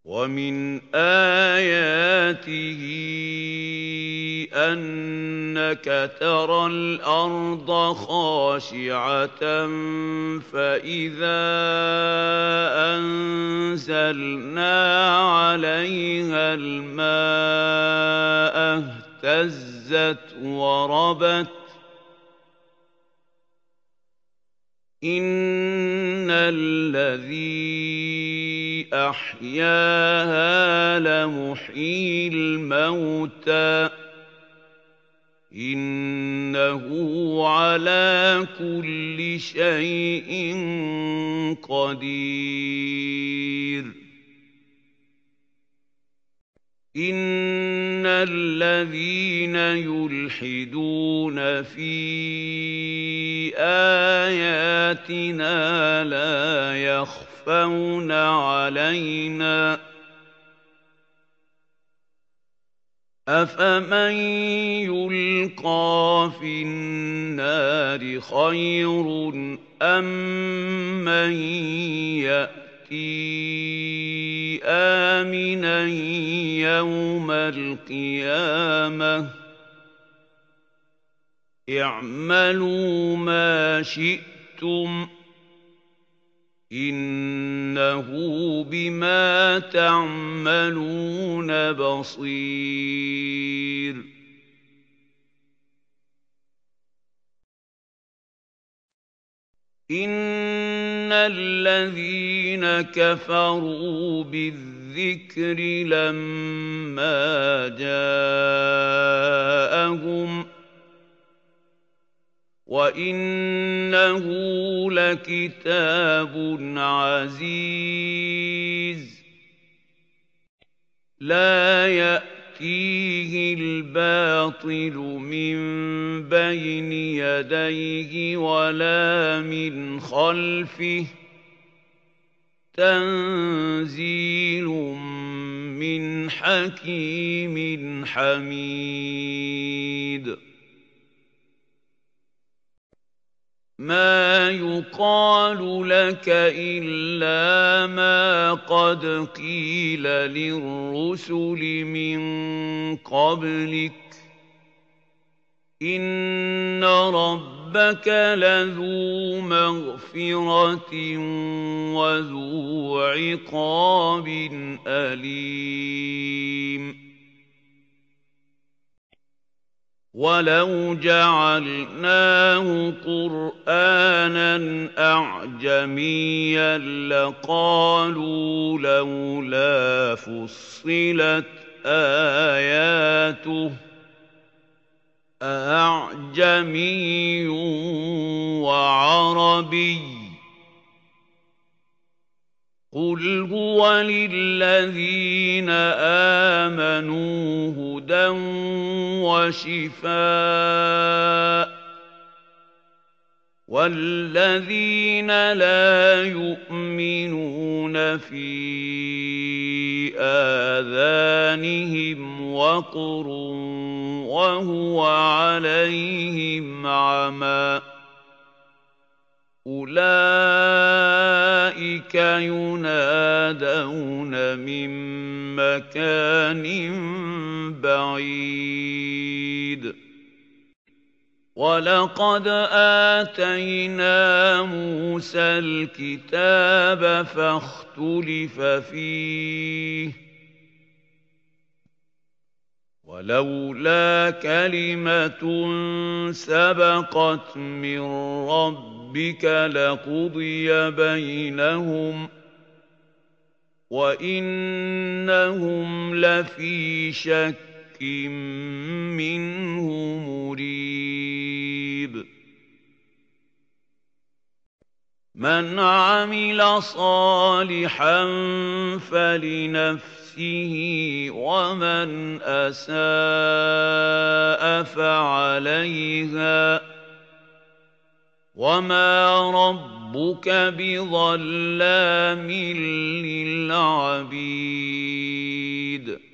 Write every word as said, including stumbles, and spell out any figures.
وَمِنْ آيَاتِهِ أَنَّكَ تَرَى الْأَرْضَ خَاشِعَةً فَإِذَا أَنزَلْنَا عَلَيْهَا الْمَاءَ اهْتَزَّتْ وَرَبَتْ ۚ إِنَّ الَّذِي أَحْيَاهَا لَمُحْيِي الْمَوْتَىٰ ۚ إِنَّهُ عَلَىٰ كُلِّ شَيْءٍ قَدِيرٌ إِنَّ الَّذِينَ يُلْحِدُونَ فِي آيَاتِنَا لَا يَخْفَوْنَ عَلَيْنَا ۗ أَفَمَن يُلْقَىٰ فِي النَّارِ خَيْرٌ أَم مَّن يَأْتِي آمِنًا يَوْمَ الْقِيَامَةِ ۚ اعْمَلُوا مَا شِئْتُمْ ۖ إِنَّهُ بِمَا تَعْمَلُونَ بَصِيرٌ إِنَّ الَّذِينَ كَفَرُوا بِالذِّكْرِ لَمَّا جَاءَهُمْ وَإِنَّهُ لَكِتَابٌ عَزِيزٌ لَّا يَأْتِيهِ الْبَاطِلُ مِن بَيْنِ يَدَيْهِ وَلَا مِنْ خَلْفِهِ ۖ تَنزِيلٌ مِّنْ حَكِيمٍ حَمِيدٍ مَا يُقَالُ لَكَ إِلَّا مَا قَدْ قِيلَ لِلرُّسُلِ مِن قَبْلِكَ ۚ إِنَّ رَبَّكَ لَذُو مَغْفِرَةٍ وَذُو عِقَابٍ أَلِيمٍ وَلَوْ جَعَلْنَاهُ قُرْآنًا أَعْجَمِيًّا لَّقَالُوا لَوْلَا فُصِّلَتْ آيَاتُهُ ۖ أَأَعْجَمِيٌّ وَعَرَبِيٌّ ۗ قُلْ هُوَ لِلَّذِينَ آمَنُوا هُدًى وَشِفَاءٌ ۖ وَالَّذِينَ لَا يُؤْمِنُونَ فِي آذَانِهِمْ وَقْرٌ وَهُوَ عَلَيْهِمْ عَمًى ۚ أُولَٰئِكَ يُنَادَوْنَ مِن مَّكَانٍ بَعِيدٍ وَلَقَدْ آتَيْنَا مُوسَى الْكِتَابَ فَاخْتُلِفَ فِيهِ ۚ وَلَوْلَا كَلِمَةٌ سَبَقَتْ مِن رَّبِّكَ لَقُضِيَ بَيْنَهُمْ ۚ وَإِنَّهُمْ لَفِي شَكٍّ مِّنْهُ مُرِيبٍ مَنْ عَمِلَ صَالِحًا فَلِنَفْسِهِ وَمَنْ أَسَاءَ فَعَلَيْهَا ۗ وَمَا رَبُّكَ بِظَلَّامٍ لِّلْعَبِيدِ